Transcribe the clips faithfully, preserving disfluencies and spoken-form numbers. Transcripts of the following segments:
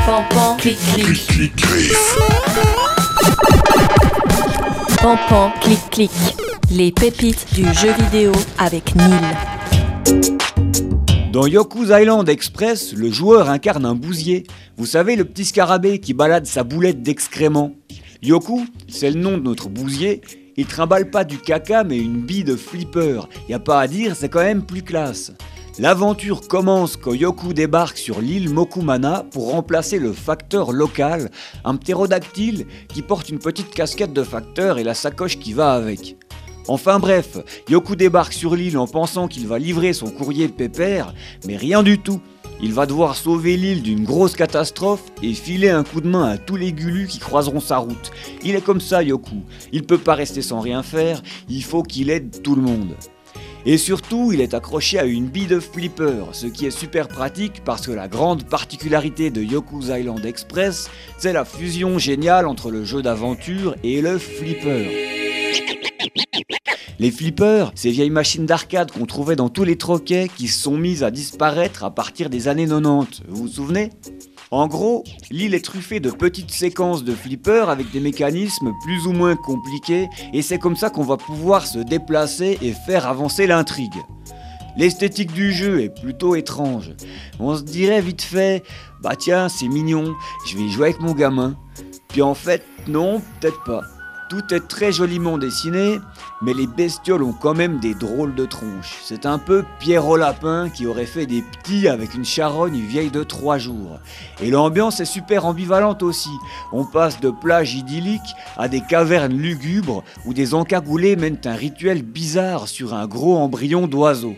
Pan pan, clic clic. Pan pan, clic clic. Les pépites du jeu vidéo avec Neil. Dans Yoku's Island Express, le joueur incarne un bousier. Vous savez, le petit scarabée qui balade sa boulette d'excréments. Yoku, c'est le nom de notre bousier. Il trimballe pas du caca mais une bille de flipper. Y a pas à dire, c'est quand même plus classe. L'aventure commence quand Yoku débarque sur l'île Mokumana pour remplacer le facteur local, un ptérodactyle qui porte une petite casquette de facteur et la sacoche qui va avec. Enfin bref, Yoku débarque sur l'île en pensant qu'il va livrer son courrier pépère, mais rien du tout. Il va devoir sauver l'île d'une grosse catastrophe et filer un coup de main à tous les gulus qui croiseront sa route. Il est comme ça, Yoku. Il peut pas rester sans rien faire, il faut qu'il aide tout le monde. Et surtout, il est accroché à une bille de flipper, ce qui est super pratique parce que la grande particularité de Yoku's Island Express, c'est la fusion géniale entre le jeu d'aventure et le flipper. Les flippers, ces vieilles machines d'arcade qu'on trouvait dans tous les troquets qui se sont mises à disparaître à partir des années quatre-vingt-dix, vous vous souvenez ? En gros, l'île est truffée de petites séquences de flippers avec des mécanismes plus ou moins compliqués et c'est comme ça qu'on va pouvoir se déplacer et faire avancer l'intrigue. L'esthétique du jeu est plutôt étrange. On se dirait vite fait, bah tiens c'est mignon, je vais y jouer avec mon gamin. Puis en fait, non, peut-être pas. Tout est très joliment dessiné, mais les bestioles ont quand même des drôles de tronches. C'est un peu Pierre au lapin qui aurait fait des petits avec une charogne vieille de trois jours. Et l'ambiance est super ambivalente aussi. On passe de plages idylliques à des cavernes lugubres où des encagoulés mènent un rituel bizarre sur un gros embryon d'oiseau.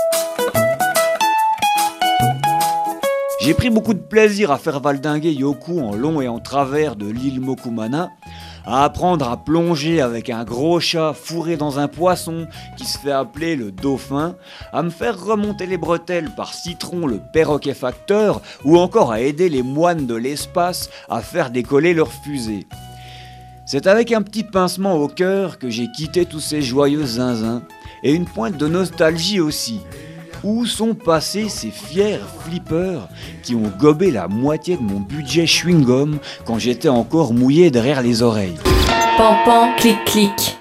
J'ai pris beaucoup de plaisir à faire valdinguer Yoku en long et en travers de l'île Mokumana, à apprendre à plonger avec un gros chat fourré dans un poisson qui se fait appeler le dauphin, à me faire remonter les bretelles par Citron le perroquet facteur, ou encore à aider les moines de l'espace à faire décoller leurs fusées. C'est avec un petit pincement au cœur que j'ai quitté tous ces joyeux zinzins, et une pointe de nostalgie aussi. Où sont passés ces fiers flippers qui ont gobé la moitié de mon budget chewing-gum quand j'étais encore mouillé derrière les oreilles ? Pan pan, clic clic.